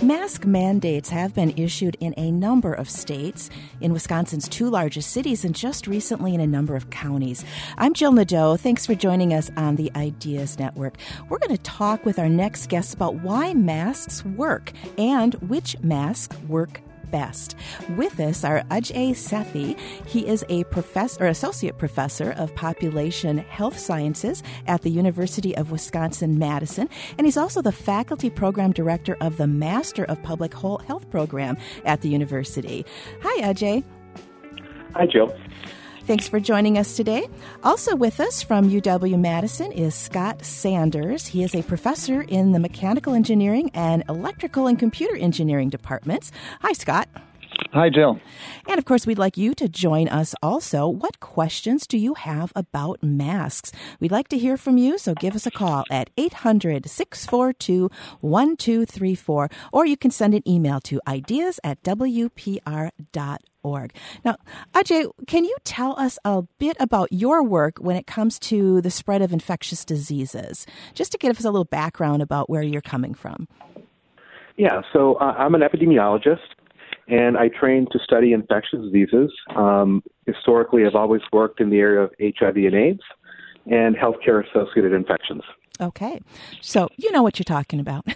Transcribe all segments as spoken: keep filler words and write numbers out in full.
Mask mandates have been issued in a number of states, in Wisconsin's two largest cities, and just recently in a number of counties. I'm Jill Nadeau. Thanks for joining us on the Ideas Network. We're going to talk with our next guest about why masks work and which masks work best. With us are Ajay Sethi. He is a professor or associate professor of population health sciences at the University of Wisconsin-Madison, and he's also the faculty program director of the Master of Public Health program at the university. Hi, Ajay. Hi, Jill. Thanks for joining us today. Also with us from U W-Madison is Scott Sanders. He is a professor in the Mechanical Engineering and Electrical and Computer Engineering departments. Hi, Scott. Hi, Jill. And, of course, we'd like you to join us also. What questions do you have about masks? We'd like to hear from you, so give us a call at eight hundred, six four two, one two three four, or you can send an email to ideas at w p r dot org. Now, Ajay, can you tell us a bit about your work when it comes to the spread of infectious diseases, just to give us a little background about where you're coming from? Yeah, so uh, I'm an epidemiologist, and I trained to study infectious diseases. Um, historically, I've always worked in the area of H I V and AIDS and healthcare-associated infections. Okay. So you know what you're talking about.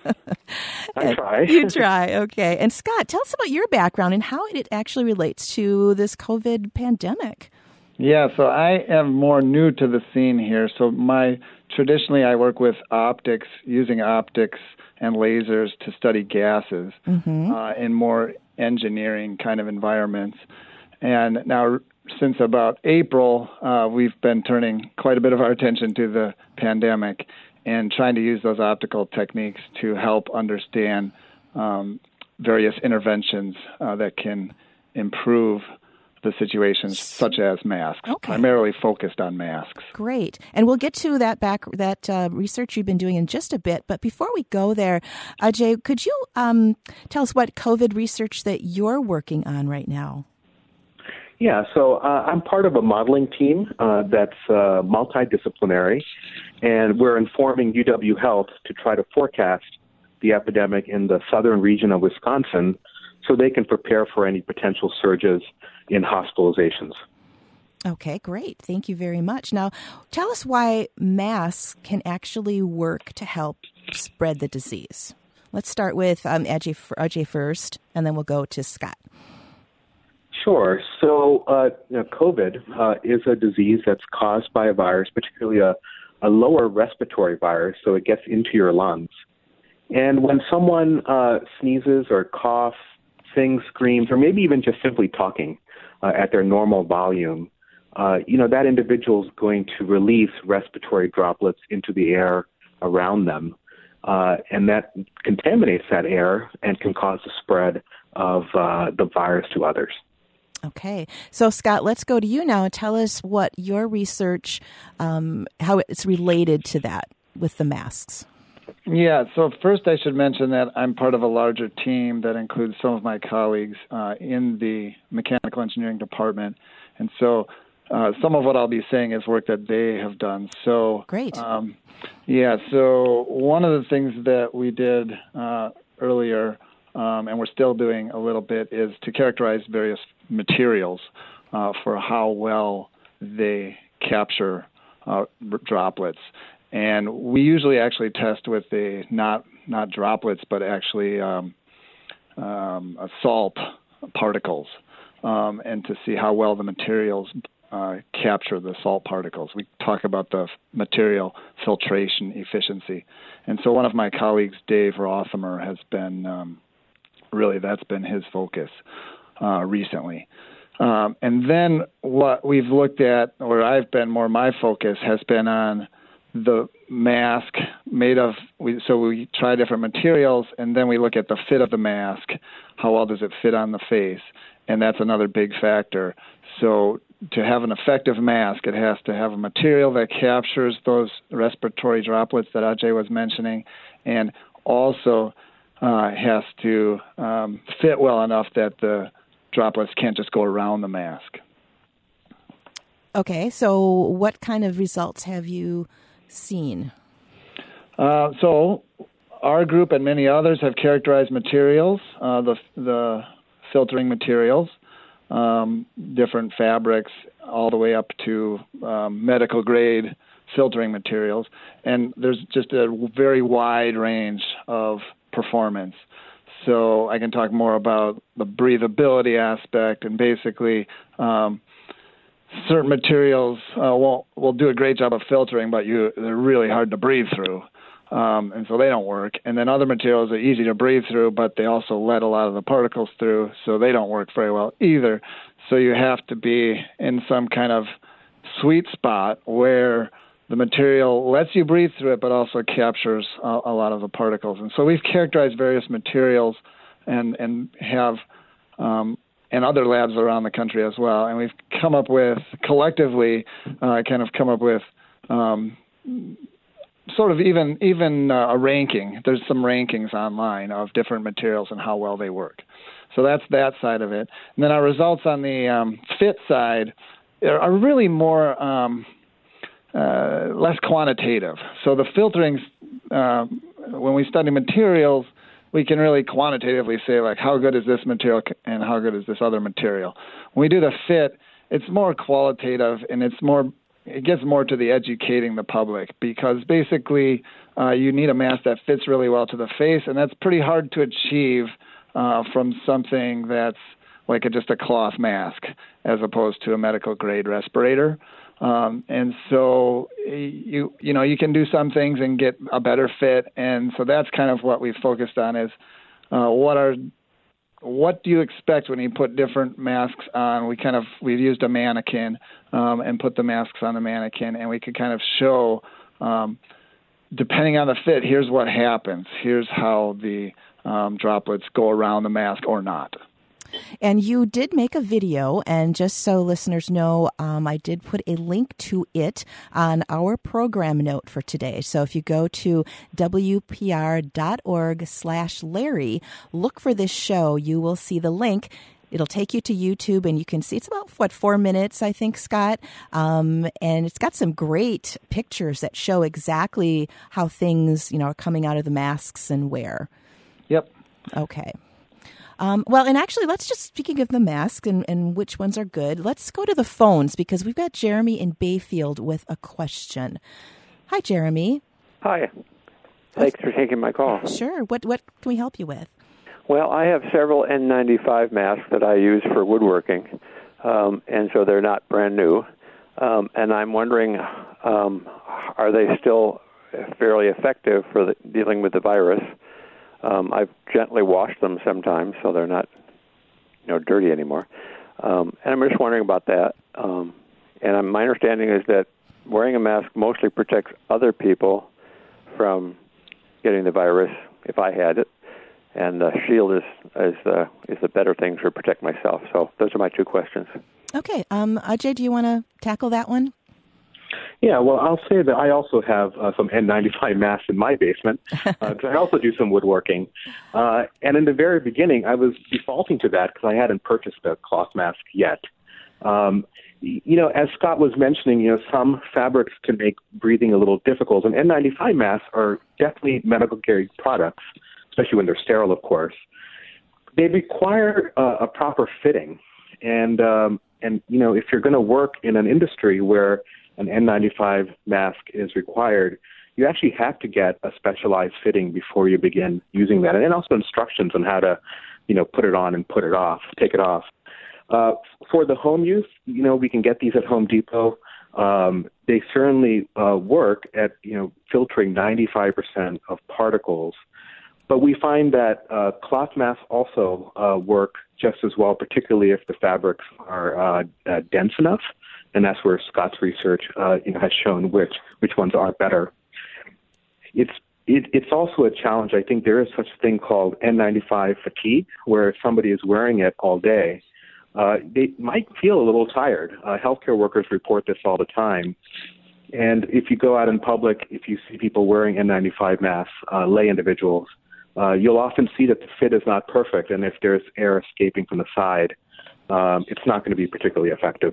I try. You try. Okay. And Scott, tell us about your background and how it actually relates to this COVID pandemic. Yeah, so I am more new to the scene here. So my traditionally I work with optics, using optics and lasers to study gases mm-hmm. uh, in more engineering kind of environments. And now since about April, uh, we've been turning quite a bit of our attention to the pandemic and trying to use those optical techniques to help understand um, various interventions uh, that can improve the situations, such as masks, okay. primarily focused on masks. Great. And we'll get to that back that uh, research you've been doing in just a bit. But before we go there, Ajay, could you um, tell us what COVID research that you're working on right now? Yeah, so uh, I'm part of a modeling team uh, that's uh, multidisciplinary, and we're informing U W Health to try to forecast the epidemic in the southern region of Wisconsin so they can prepare for any potential surges in hospitalizations. Okay, great. Thank you very much. Now, tell us why masks can actually work to help spread the disease. Let's start with um, Ajay, Ajay first, and then we'll go to Scott. Sure. So uh, you know, COVID uh, is a disease that's caused by a virus, particularly a, a lower respiratory virus, so it gets into your lungs. And when someone uh, sneezes or coughs, sings, screams, or maybe even just simply talking uh, at their normal volume, uh, you know, that individual is going to release respiratory droplets into the air around them. Uh, and that contaminates that air and can cause the spread of uh, the virus to others. Okay. So, Scott, let's go to you now and tell us what your research, um, how it's related to that with the masks. Yeah. So first I should mention that I'm part of a larger team that includes some of my colleagues uh, in the mechanical engineering department. And so uh, some of what I'll be saying is work that they have done. So Great. Um, yeah. So one of the things that we did uh, earlier Um, and we're still doing a little bit, is to characterize various materials uh, for how well they capture uh, droplets. And we usually actually test with the not not droplets, but actually um, um, uh, salt particles, um, and to see how well the materials uh, capture the salt particles. We talk about the material filtration efficiency. And so one of my colleagues, Dave Rothamer, has been um, really, that's been his focus uh, recently. Um, and then what we've looked at, or I've been more, my focus has been on the mask made of, we, so we try different materials, and then we look at the fit of the mask. How well does it fit on the face? And that's another big factor. So to have an effective mask, it has to have a material that captures those respiratory droplets that Ajay was mentioning, and also uh, has to um, fit well enough that the droplets can't just go around the mask. Okay, so what kind of results have you seen? Uh, so our group and many others have characterized materials, uh, the the filtering materials, um, different fabrics, all the way up to um, medical grade filtering materials, and there's just a very wide range of performance. So I can talk more about the breathability aspect, and basically um, certain materials uh, will will do a great job of filtering, but you they're really hard to breathe through, um, and so they don't work. And then other materials are easy to breathe through, but they also let a lot of the particles through, so they don't work very well either. So you have to be in some kind of sweet spot where the material lets you breathe through it, but also captures a, a lot of the particles. And so we've characterized various materials and and have um, and other labs around the country as well. And we've come up with, collectively, uh, kind of come up with um, sort of even even uh, a ranking. There's some rankings online of different materials and how well they work. So that's that side of it. And then our results on the um, fit side are really more um, uh, less quantitative. So the filtering, uh, when we study materials, we can really quantitatively say, like, how good is this material and how good is this other material. When we do the fit, it's more qualitative, and it's more, it gets more to the educating the public, because basically uh, you need a mask that fits really well to the face, and that's pretty hard to achieve uh, from something that's like a, just a cloth mask as opposed to a medical grade respirator. Um, and so you you know you can do some things and get a better fit, and so that's kind of what we've focused on is uh, what are what do you expect when you put different masks on? We kind of we've used a mannequin um, and put the masks on the mannequin, and we could kind of show um, depending on the fit, here's what happens. Here's how the um, droplets go around the mask or not. And you did make a video, and just so listeners know, um, I did put a link to it on our program note for today. So if you go to W P R dot org slash Larry, look for this show, you will see the link. It'll take you to YouTube, and you can see it's about, what, four minutes, I think, Scott. Um, and it's got some great pictures that show exactly how things, you know, are coming out of the masks and where. Yep. Okay. Um, well, and actually, let's just, speaking of the mask and, and which ones are good, let's go to the phones, because we've got Jeremy in Bayfield with a question. Hi, Jeremy. Hi. Thanks for taking my call. Sure. What what can we help you with? Well, I have several N ninety-five masks that I use for woodworking, um, and so they're not brand new. Um, and I'm wondering, um, are they still fairly effective for the, dealing with the virus? Um, I've gently washed them sometimes, so they're not, you know, dirty anymore. Um, and I'm just wondering about that. Um, and my understanding is that wearing a mask mostly protects other people from getting the virus if I had it, and the shield is is the is the better thing to protect myself. So those are my two questions. Okay, um, Ajay, do you want to tackle that one? Yeah, well, I'll say that I also have uh, some N ninety-five masks in my basement, because uh, I also do some woodworking. Uh, and in the very beginning, I was defaulting to that because I hadn't purchased a cloth mask yet. Um, you know, as Scott was mentioning, you know, some fabrics can make breathing a little difficult, and N ninety-five masks are definitely medical-grade products, especially when they're sterile, of course. They require uh, a proper fitting, and, um, and you know, if you're going to work in an industry where an N ninety-five mask is required, you actually have to get a specialized fitting before you begin using that, and then also instructions on how to, you know, put it on and put it off, take it off. Uh, for the home use, you know, we can get these at Home Depot. Um, they certainly uh, work at, you know, filtering ninety-five percent of particles, but we find that uh, cloth masks also uh, work just as well, particularly if the fabrics are uh, uh, dense enough. And that's where Scott's research, uh, you know, has shown which which ones are better. It's it, it's also a challenge. I think there is such a thing called N ninety-five fatigue, where if somebody is wearing it all day, uh, they might feel a little tired. Uh, healthcare workers report this all the time. And if you go out in public, if you see people wearing N ninety-five masks, uh, lay individuals, uh, you'll often see that the fit is not perfect. And if there's air escaping from the side, um, it's not going to be particularly effective.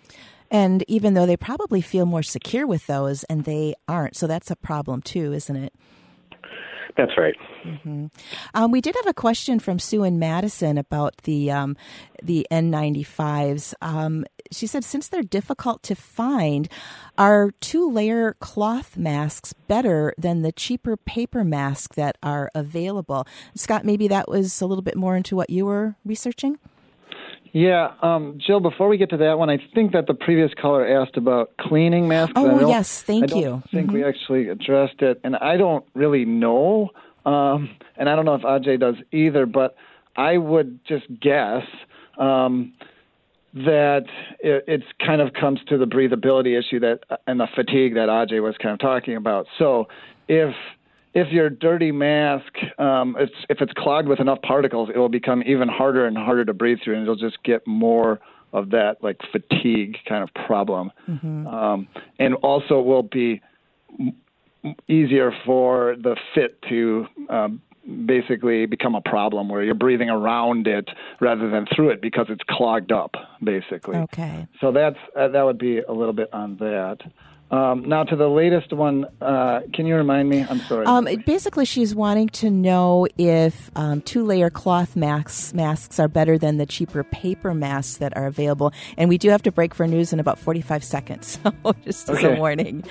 And even though they probably feel more secure with those, and they aren't. So that's a problem too, isn't it? That's right. Mm-hmm. Um, we did have a question from Sue in Madison about the um, the N ninety-fives. Um, she said, since they're difficult to find, are two-layer cloth masks better than the cheaper paper masks that are available? Scott, maybe that was a little bit more into what you were researching? Yeah, um, Jill, before we get to that one, I think that the previous caller asked about cleaning masks. Oh, yes, thank I don't you. think mm-hmm. we actually addressed it, and I don't really know, um, and I don't know if Ajay does either, but I would just guess um, that it it's kind of comes to the breathability issue that and the fatigue that Ajay was kind of talking about. So if If your dirty mask, um, it's, if it's clogged with enough particles, it will become even harder and harder to breathe through, and it'll just get more of that like fatigue kind of problem. Mm-hmm. Um, and also it will be m- easier for the fit to um, basically become a problem where you're breathing around it rather than through it because it's clogged up, basically. Okay. So that's uh, that would be a little bit on that. Um, now to the latest one, uh, can you remind me? I'm sorry. Um, basically, she's wanting to know if um, two-layer cloth masks masks are better than the cheaper paper masks that are available. And we do have to break for news in about forty-five seconds, so just as okay. a warning.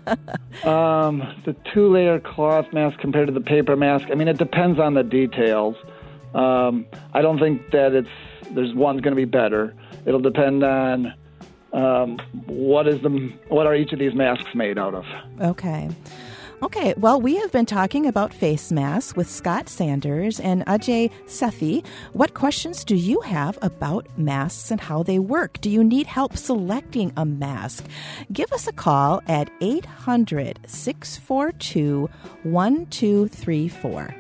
um, the two-layer cloth mask compared to the paper mask, I mean, it depends on the details. Um, I don't think that it's there's one's going to be better. It'll depend on Um, what is the what are each of these masks made out of? Okay. Okay, well, we have been talking about face masks with Scott Sanders and Ajay Sethi. What questions do you have about masks and how they work? Do you need help selecting a mask? Give us a call at eight hundred, six four two, one two three four.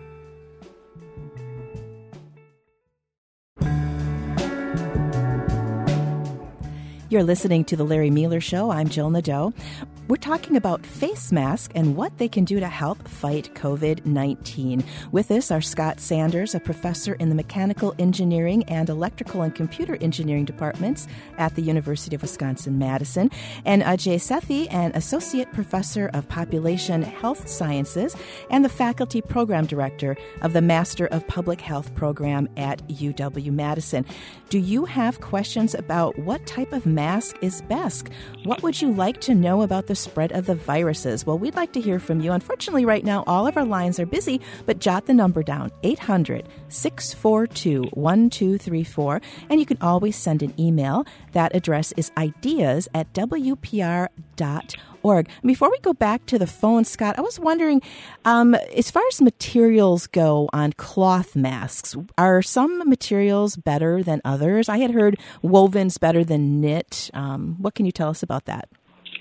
You're listening to The Larry Mueller Show. I'm Jill Nadeau. We're talking about face masks and what they can do to help fight covid nineteen. With us are Scott Sanders, a professor in the Mechanical Engineering and Electrical and Computer Engineering departments at the University of Wisconsin-Madison, and Ajay Sethi, an associate professor of Population Health Sciences and the faculty program director of the Master of Public Health program at U W-Madison. Do you have questions about what type of mask is best? What would you like to know about the spread of the viruses? Well, we'd like to hear from you. Unfortunately, right now, all of our lines are busy, but jot the number down, eight hundred, six four two, one two three four, and you can always send an email. That address is ideas at w p r dot org. Before we go back to the phone, Scott, I was wondering, um, as far as materials go on cloth masks, are some materials better than others? I had heard woven's better than knit. Um, what can you tell us about that?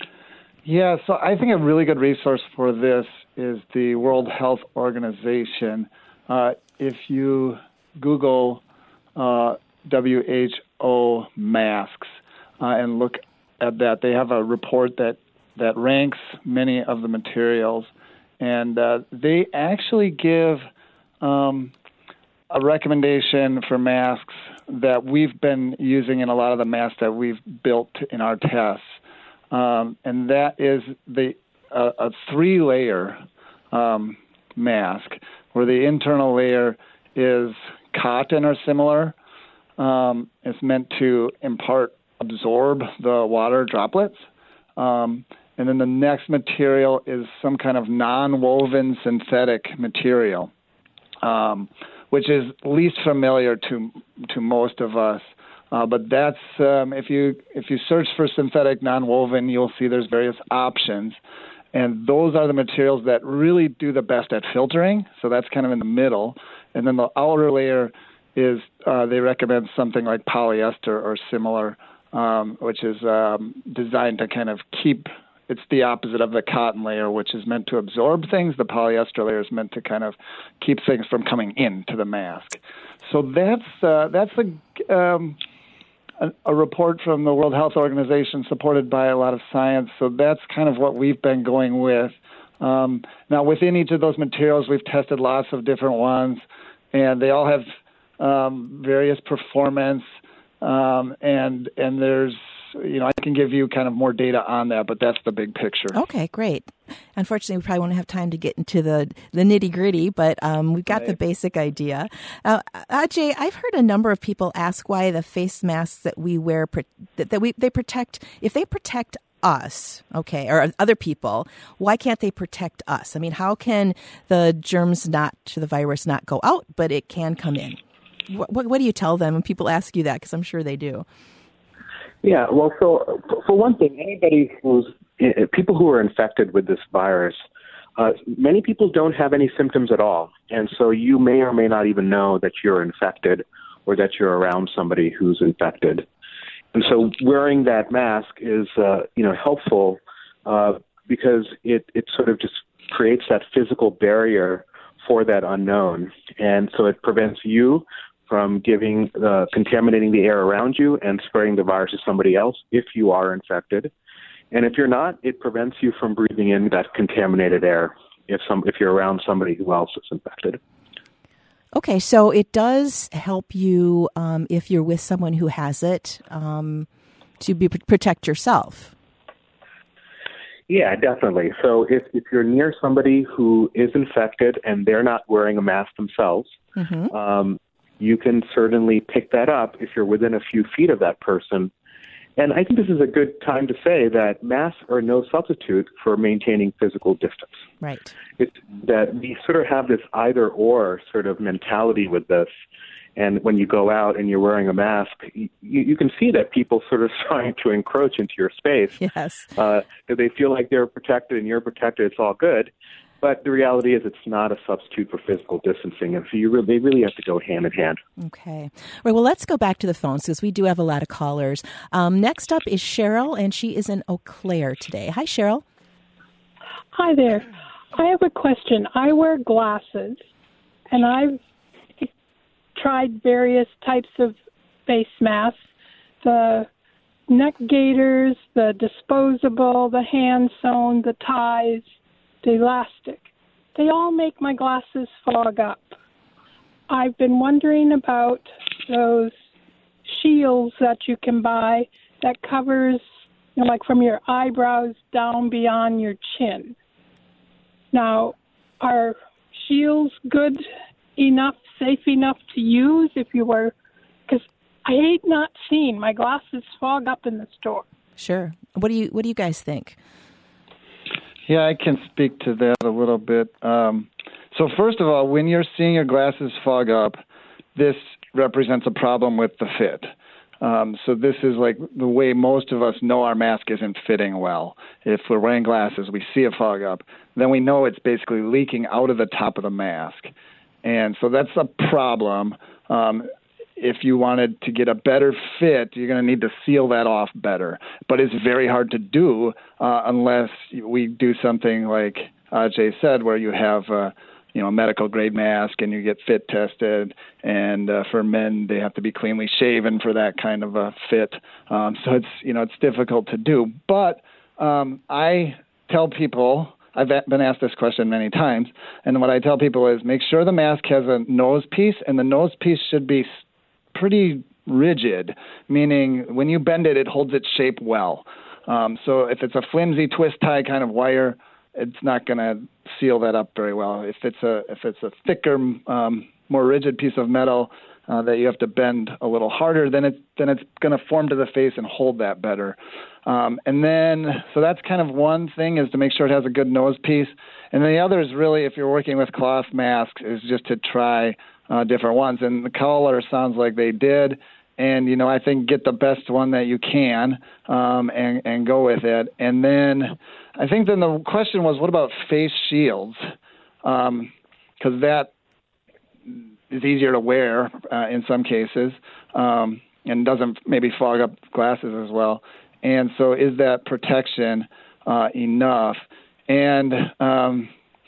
Yeah, so I think a really good resource for this is the World Health Organization. Uh, if you Google uh, W H O masks uh, and look at that, they have a report that, that ranks many of the materials, and uh, they actually give um, a recommendation for masks that we've been using in a lot of the masks that we've built in our tests. Um, and that is the uh, a three-layer um, mask, where the internal layer is cotton or similar. Um, it's meant to impart, absorb the water droplets. Um, and then the next material is some kind of non-woven synthetic material, um, which is least familiar to to most of us. Uh, but that's um, if you if you search for synthetic nonwoven, you'll see there's various options, and those are the materials that really do the best at filtering. So that's kind of in the middle, and then the outer layer is uh, they recommend something like polyester or similar, um, which is um, designed to kind of keep. It's the opposite of the cotton layer, which is meant to absorb things. The polyester layer is meant to kind of keep things from coming into the mask. So that's uh, that's a um, a report from the World Health Organization supported by a lot of science. So that's kind of what we've been going with. Um, now, within each of those materials, we've tested lots of different ones, and they all have um, various performance, um, and and there's you know, I can give you kind of more data on that, but that's the big picture. Okay, great. Unfortunately, we probably won't have time to get into the, the nitty-gritty, but um, we've got right. the basic idea. Uh, Ajay, I've heard a number of people ask why the face masks that we wear, that, that we they protect, if they protect us, okay, or other people, why can't they protect us? I mean, how can the germs not, the virus not go out, but it can come in? What, what, what do you tell them when people ask you that? Because I'm sure they do. Yeah, well, so for one thing, anybody who's, people who are infected with this virus, uh, many people don't have any symptoms at all. And so you may or may not even know that you're infected or that you're around somebody who's infected. And so wearing that mask is, uh, you know, helpful uh, because it, it sort of just creates that physical barrier for that unknown. And so it prevents you from giving, uh, contaminating the air around you and spreading the virus to somebody else if you are infected. And if you're not, it prevents you from breathing in that contaminated air if some if you're around somebody who else is infected. Okay, so it does help you um, if you're with someone who has it um, to be protect yourself. Yeah, definitely. So if, if you're near somebody who is infected and they're not wearing a mask themselves, mm-hmm. um, you can certainly pick that up if you're within a few feet of that person. And I think this is a good time to say that masks are no substitute for maintaining physical distance. Right. It's that we sort of have this either-or sort of mentality with this. And when you go out and you're wearing a mask, you, you can see that people sort of trying to encroach into your space. Yes. Uh, they feel like they're protected and you're protected. It's all good. But the reality is it's not a substitute for physical distancing. And so you really, they really have to go hand in hand. Okay. Right, well, let's go back to the phones because we do have a lot of callers. Um, next up is Cheryl, and she is in Eau Claire today. Hi, Cheryl. Hi there. I have a question. I wear glasses, and I've tried various types of face masks, the neck gaiters, the disposable, the hand-sewn, the ties, the elastic. They all make my glasses fog up. I've been wondering about those shields that you can buy that covers, you know, like from your eyebrows down beyond your chin. Now, are shields good enough, safe enough to use if you were, because I hate not seeing. My glasses fog up in the store. Sure. What do you What do you guys think? Yeah, I can speak to that a little bit. Um, so first of all, when you're seeing your glasses fog up, this represents a problem with the fit. Um, so this is like the way most of us know our mask isn't fitting well. If we're wearing glasses, we see a fog up, then we know it's basically leaking out of the top of the mask. And so that's a problem. Um, if you wanted to get a better fit, you're going to need to seal that off better. But it's very hard to do uh, unless we do something like Ajay said, where you have uh, you know, a medical grade mask and you get fit tested. And uh, for men, they have to be cleanly shaven for that kind of a fit. Um, so it's, you know, it's difficult to do. But um, I tell people, I've been asked this question many times, and what I tell people is make sure the mask has a nose piece, and the nose piece should be pretty rigid, meaning when you bend it, it holds its shape well. Um, so if it's a flimsy twist tie kind of wire, it's not going to seal that up very well. If it's a if it's a thicker, um, more rigid piece of metal uh, that you have to bend a little harder, then it's then it's going to form to the face and hold that better. Um, and then so that's kind of one thing, is to make sure it has a good nose piece. And then the other is really, if you're working with cloth masks, is just to try Uh, different ones. And the color sounds like they did. And, you know, I think get the best one that you can um, and, and go with it. And then I think then the question was, what about face shields? Because um, that is easier to wear uh, in some cases um, and doesn't maybe fog up glasses as well. And so is that protection uh, enough? And um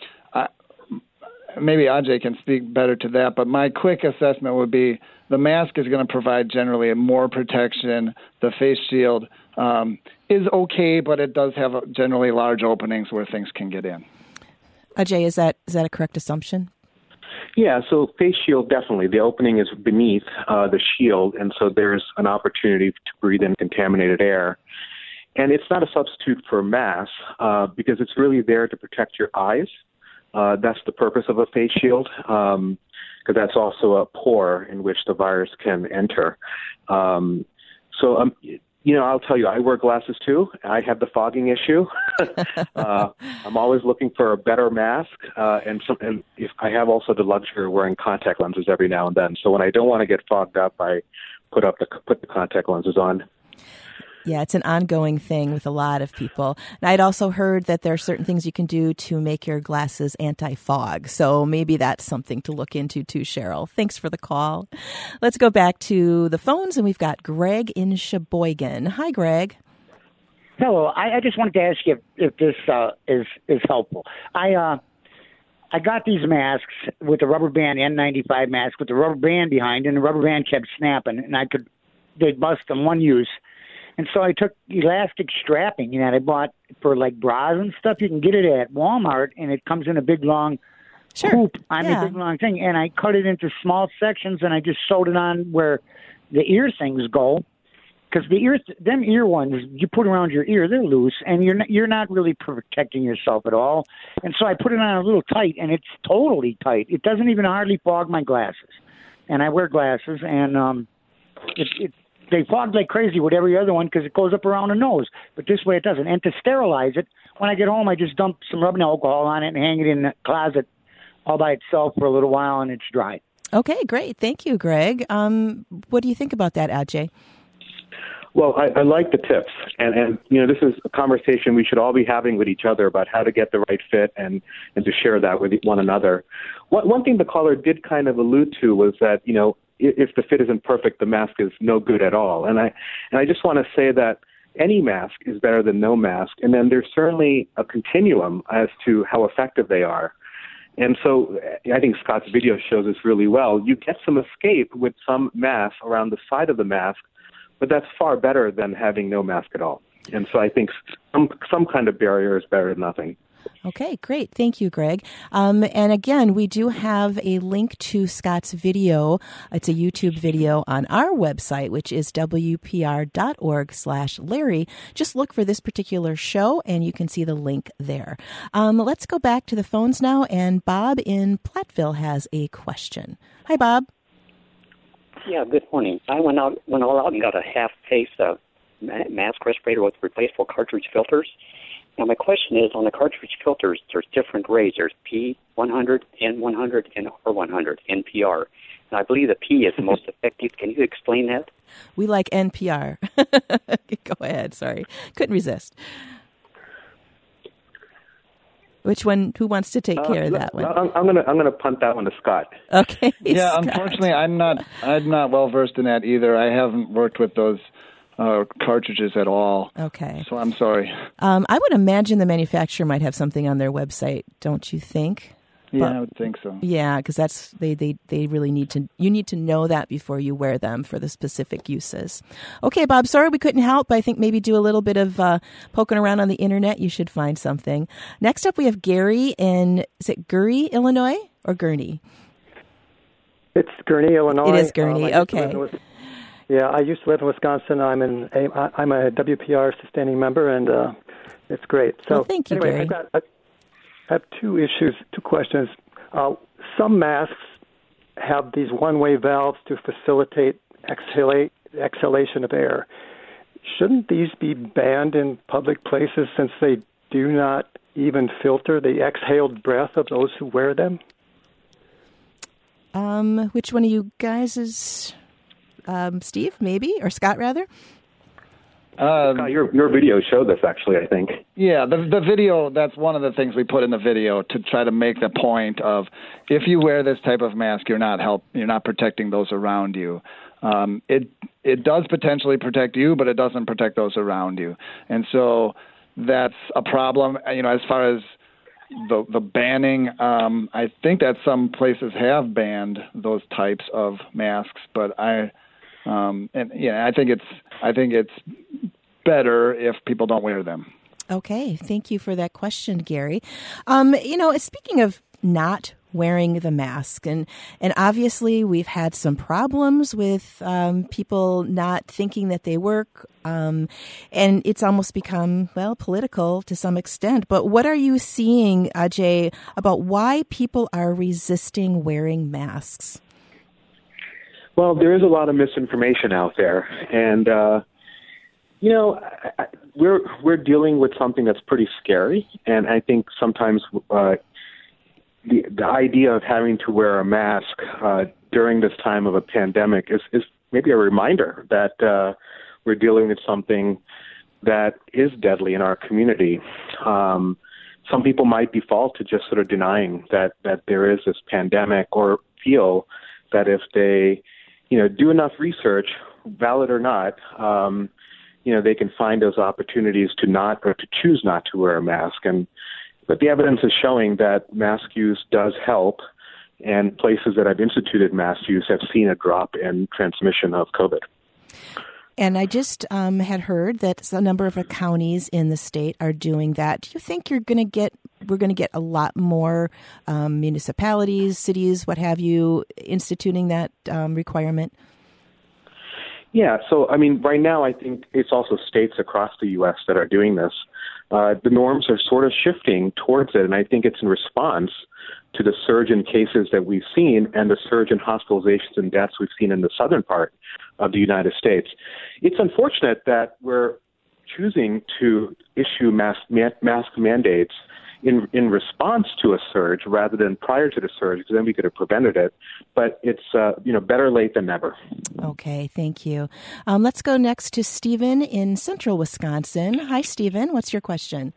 maybe Ajay can speak better to that, but my quick assessment would be the mask is going to provide generally more protection. The face shield um, is okay, but it does have generally large openings where things can get in. Ajay, is that is that a correct assumption? Yeah, so face shield, definitely. The opening is beneath uh, the shield, and so there's an opportunity to breathe in contaminated air. And it's not a substitute for a mask uh, because it's really there to protect your eyes. Uh, that's the purpose of a face shield, because um, that's also a pore in which the virus can enter. Um, so, um, you know, I'll tell you, I wear glasses too. I have the fogging issue. uh, I'm always looking for a better mask, uh, and, some, and if I have also the luxury of wearing contact lenses every now and then. So when I don't want to get fogged up, I put up the put the contact lenses on. Yeah, it's an ongoing thing with a lot of people. And I'd also heard that there are certain things you can do to make your glasses anti-fog. So maybe that's something to look into too, Cheryl. Thanks for the call. Let's go back to the phones, and we've got Greg in Sheboygan. Hi, Greg. Hello. I, I just wanted to ask you if, if this uh, is is helpful. I uh, I got these masks with the rubber band N ninety-five mask with the rubber band behind, and the rubber band kept snapping, and I could they'd bust in one use. And so I took elastic strapping, you know, I bought for like bras and stuff. You can get it at Walmart, and it comes in a big long sure. hoop on yeah. a big long thing. And I cut it into small sections, and I just sewed it on where the ear things go. Because the ear, them ear ones, you put around your ear, they're loose, and you're not, you're not really protecting yourself at all. And so I put it on a little tight, and it's totally tight. It doesn't even hardly fog my glasses. And I wear glasses, and um, it, it they fog like crazy with every other one because it goes up around the nose. But this way it doesn't. And to sterilize it, when I get home, I just dump some rubbing alcohol on it and hang it in the closet all by itself for a little while, and it's dry. Okay, great. Thank you, Greg. Um, what do you think about that, Ajay? Well, I, I like the tips, and, and you know, this is a conversation we should all be having with each other about how to get the right fit and, and to share that with one another. One, one thing the caller did kind of allude to was that, you know, if the fit isn't perfect, the mask is no good at all. And I and I just want to say that any mask is better than no mask, and then there's certainly a continuum as to how effective they are. And so I think Scott's video shows this really well. You get some escape with some mask around the side of the mask, but that's far better than having no mask at all. And so I think some some kind of barrier is better than nothing. Okay, great. Thank you, Greg. Um, and again, we do have a link to Scott's video. It's a YouTube video on our website, which is w p r dot org slash Larry. Just look for this particular show, and you can see the link there. Um, let's go back to the phones now, and Bob in Platteville has a question. Hi, Bob. Yeah, good morning. I went out, went all out and got a half-face uh, mask respirator with replaceable cartridge filters. Now, my question is, on the cartridge filters, there's different grades. There's P one hundred, N one hundred, and R one hundred, N P R. And I believe the P is the most effective. Can you explain that? We like N P R. Go ahead. Sorry. Couldn't resist. Which one? Who wants to take uh, care of that one? I'm, I'm gonna I'm gonna punt that one to Scott. Okay. Yeah, Scott. Unfortunately, I'm not I'm not well versed in that either. I haven't worked with those uh, cartridges at all. Okay. So I'm sorry. Um, I would imagine the manufacturer might have something on their website. Don't you think? Yeah, but, I would think so. Yeah, because that's they, they they really need to. You need to know that before you wear them for the specific uses. Okay, Bob. Sorry we couldn't help. But I think maybe do a little bit of uh, poking around on the internet. You should find something. Next up, we have Gary in is it Gurnee, Illinois, or Gurnee? It's Gurnee, Illinois. It is Gurnee. Um, okay. Yeah, I used to live in Wisconsin. I'm in. I'm a W P R sustaining member, and uh, it's great. So well, thank you, anyway, Gary. I've got, I have two issues, two questions. Uh, some masks have these one-way valves to facilitate exhalate, exhalation of air. Shouldn't these be banned in public places since they do not even filter the exhaled breath of those who wear them? Um, which one of you guys is um, Steve, maybe, or Scott, rather? Um, uh, your your video showed this, actually, I think. Yeah, the the video, that's one of the things we put in the video to try to make the point of if you wear this type of mask, you're not help, you're not protecting those around you. Um, it it does potentially protect you, but it doesn't protect those around you. And so that's a problem, you know, as far as the the banning. Um, I think that some places have banned those types of masks, but I Um, and yeah, I think it's I think it's better if people don't wear them. Okay, thank you for that question, Gary. Um, you know, speaking of not wearing the mask. And and obviously we've had some problems with um, people not thinking that they work. Um, and it's almost become, well, political to some extent. But what are you seeing, Ajay, about why people are resisting wearing masks? Well, there is a lot of misinformation out there. And, uh, you know, I, I, we're we're dealing with something that's pretty scary. And I think sometimes uh, the the idea of having to wear a mask uh, during this time of a pandemic is, is maybe a reminder that uh, we're dealing with something that is deadly in our community. Um, some people might default to just sort of denying that, that there is this pandemic, or feel that if they, you know, do enough research, valid or not, um, you know, they can find those opportunities to not, or to choose not to wear a mask. And but the evidence is showing that mask use does help, and places that have instituted mask use have seen a drop in transmission of COVID. And I just um, had heard that a number of counties in the state are doing that. Do you think you're going to get, we're going to get a lot more um, municipalities, cities, what have you, instituting that um, requirement? Yeah, so, I mean, right now I think it's also states across the U S that are doing this. Uh, the norms are sort of shifting towards it, and I think it's in response to the surge in cases that we've seen and the surge in hospitalizations and deaths we've seen in the southern part of the United States. It's unfortunate that we're choosing to issue mask, mask mandates in in response to a surge rather than prior to the surge, because then we could have prevented it. But it's uh, you know better late than never. Okay, thank you. Um, let's go next to Stephen in central Wisconsin. Hi, Stephen. What's your question?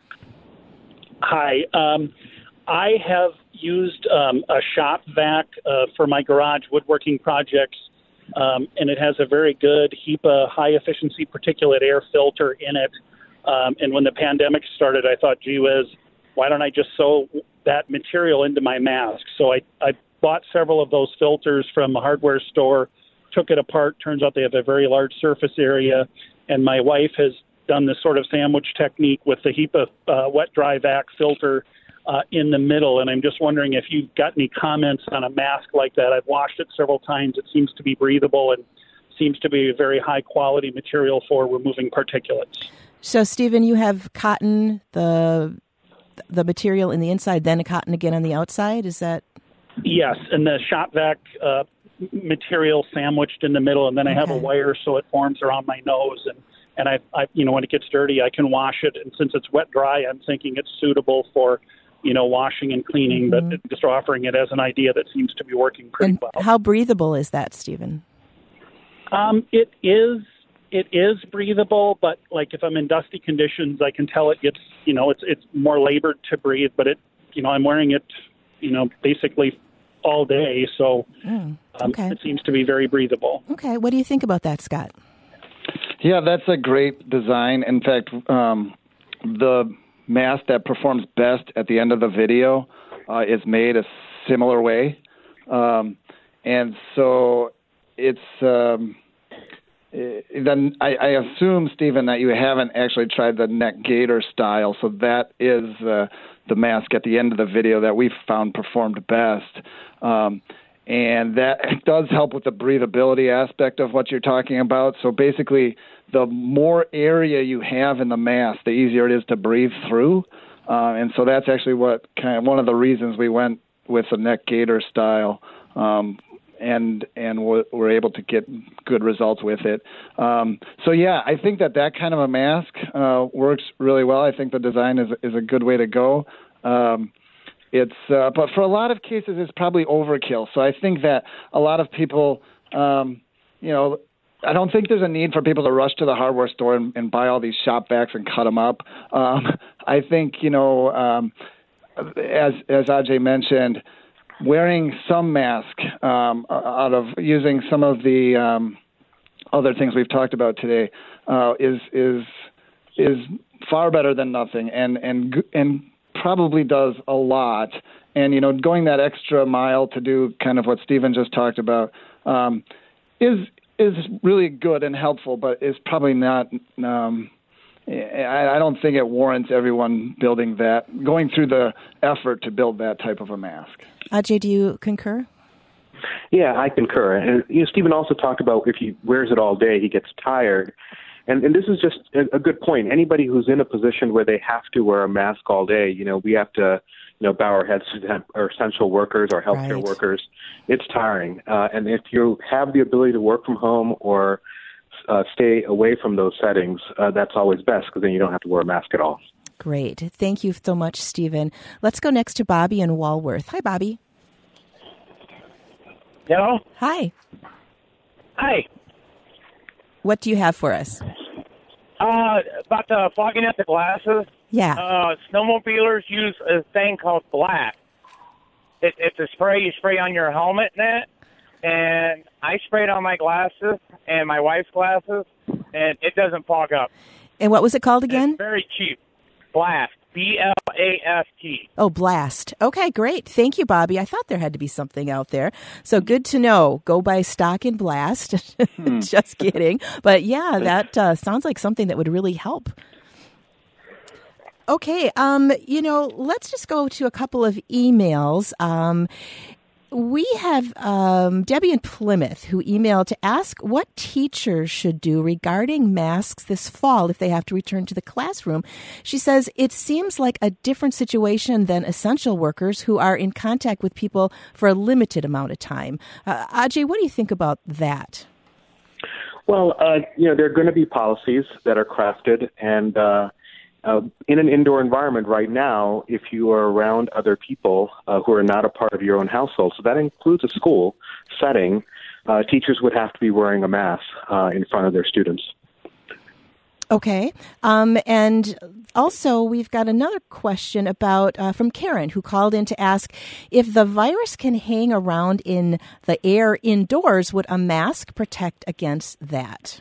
Hi. Um, I have used um, a shop vac uh, for my garage woodworking projects, um, and it has a very good HEPA high-efficiency particulate air filter in it. Um, and when the pandemic started, I thought, gee whiz, why don't I just sew that material into my mask? So I, I bought several of those filters from a hardware store, took it apart. Turns out they have a very large surface area. And my wife has done this sort of sandwich technique with the HEPA uh, wet-dry vac filter uh, in the middle. And I'm just wondering if you've got any comments on a mask like that. I've washed it several times. It seems to be breathable and seems to be a very high-quality material for removing particulates. So, Stephen, you have cotton, the the material in the inside, then a cotton again on the outside? Is that? Yes, and the shop vac uh, material sandwiched in the middle, and then I have Okay. a wire so it forms around my nose, and and I, I, you know, when it gets dirty, I can wash it, and since it's wet dry, I'm thinking it's suitable for, you know, washing and cleaning, Mm-hmm. but just offering it as an idea that seems to be working pretty And well. how breathable is that, Stephen? Um, it is. It is breathable, but like if I'm in dusty conditions, I can tell it gets, you know, it's it's more labored to breathe. But it, you know, I'm wearing it, you know, basically all day, so Mm, um, okay. it seems to be very breathable. Okay, what do you think about that, Scott? Yeah, that's a great design. In fact, um, the mask that performs best at the end of the video uh, is made a similar way. Um, and so it's... Um, Then I, I assume, Stephen, that you haven't actually tried the neck gaiter style. So that is uh, the mask at the end of the video that we found performed best. Um, and that does help with the breathability aspect of what you're talking about. So basically, the more area you have in the mask, the easier it is to breathe through. Uh, and so that's actually what kind of one of the reasons we went with the neck gaiter style. Um, and and we're, we're able to get good results with it. Um, so, yeah, I think that that kind of a mask uh, works really well. I think the design is is a good way to go. Um, it's uh, but for a lot of cases, it's probably overkill. So I think that a lot of people, um, you know, I don't think there's a need for people to rush to the hardware store and, and buy all these shop vacs and cut them up. Um, I think, you know, um, as as Ajay mentioned, wearing some mask um, out of using some of the um, other things we've talked about today uh, is is is far better than nothing, and and and probably does a lot. And you know, going that extra mile to do kind of what Stephen just talked about um, is is really good and helpful, but is probably not um, I don't think it warrants everyone building that, going through the effort to build that type of a mask. Ajay, do you concur? Yeah, I concur. And you know, Stephen also talked about if he wears it all day, he gets tired. And, and this is just a, a good point. Anybody who's in a position where they have to wear a mask all day, you know, we have to, you know, bow our heads to our essential workers, our healthcare right. workers. It's tiring. Uh, and if you have the ability to work from home or uh, stay away from those settings, uh, that's always best because then you don't have to wear a mask at all. Great. Thank you so much, Stephen. Let's go next to Bobby in Walworth. Hi, Bobby. Hello? Hi. Hi. What do you have for us? Uh, about the fogging up the glasses. Yeah. Uh, snowmobilers use a thing called black. It, it's a spray you spray on your helmet and that. And I sprayed on my glasses and my wife's glasses, and it doesn't fog up. And what was it called again? It's very cheap. Blast. B L A S T. Oh, Blast. Okay, great. Thank you, Bobby. I thought there had to be something out there. So good to know. Go buy stock in Blast. Hmm. Just kidding. But yeah, that uh, sounds like something that would really help. Okay, um, you know, let's just go to a couple of emails. Um, we have um, Debbie in Plymouth who emailed to ask what teachers should do regarding masks this fall if they have to return to the classroom. She says it seems like a different situation than essential workers who are in contact with people for a limited amount of time. Uh, Ajay, what do you think about that? Well, uh, you know, there are going to be policies that are crafted, and uh, uh, in an indoor environment right now, if you are around other people uh, who are not a part of your own household, so that includes a school setting, uh, teachers would have to be wearing a mask uh, in front of their students. Okay. Um, and also, we've got another question about uh, from Karen, who called in to ask if the virus can hang around in the air indoors, would a mask protect against that?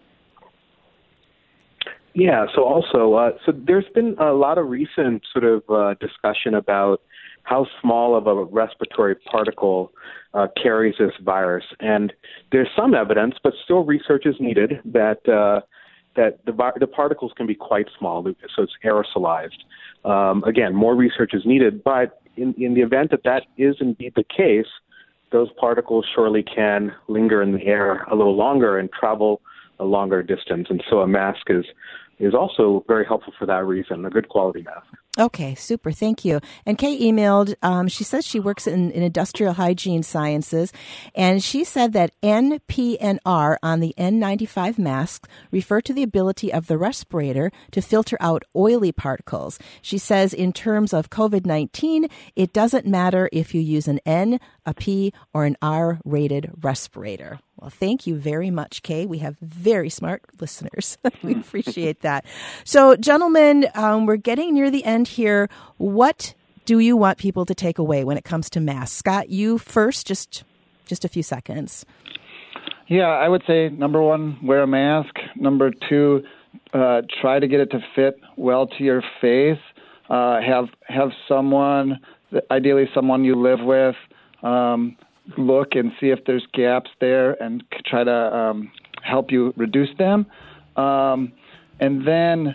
Yeah, so also, uh, so there's been a lot of recent sort of uh, discussion about how small of a respiratory particle uh, carries this virus. And there's some evidence, but still research is needed, that uh, that the, the particles can be quite small, so it's aerosolized. Um, again, more research is needed, but in, in the event that that is indeed the case, those particles surely can linger in the air a little longer and travel a longer distance. And so a mask is is also very helpful for that reason, a good quality mask. Okay, super. Thank you. And Kay emailed, um, she says she works in, in industrial hygiene sciences, and she said that N P N R on the N ninety-five masks refer to the ability of the respirator to filter out oily particles. She says in terms of COVID nineteen, it doesn't matter if you use an N, a P, or an R-rated respirator. Well, thank you very much, Kay. We have very smart listeners. We appreciate that. So, gentlemen, um, we're getting near the end here. What do you want people to take away when it comes to masks? Scott, you first, just just a few seconds. Yeah, I would say, number one, wear a mask. Number two, uh, try to get it to fit well to your face. Uh, have have someone, ideally someone you live with, um, look and see if there's gaps there and try to um, help you reduce them. Um, and then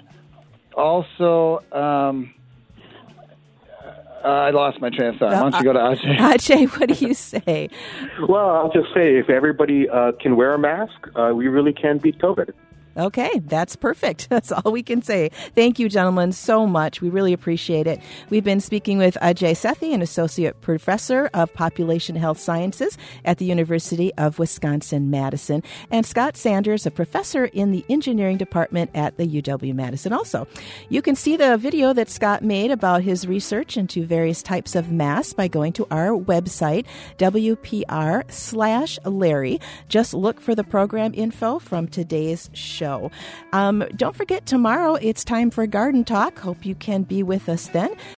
also, um, uh, I lost my train of thought. Why don't you go to Ajay? Ajay, what do you say? Well, I'll just say if everybody uh, can wear a mask, uh, we really can beat COVID. Okay, that's perfect. That's all we can say. Thank you, gentlemen, so much. We really appreciate it. We've been speaking with Ajay Sethi, an associate professor of population health sciences at the University of Wisconsin-Madison, and Scott Sanders, a professor in the engineering department at the U W-Madison also. You can see the video that Scott made about his research into various types of masks by going to our website, W P R slash Larry. Just look for the program info from today's show. Show. Um, don't forget, tomorrow it's time for Garden Talk. Hope you can be with us then.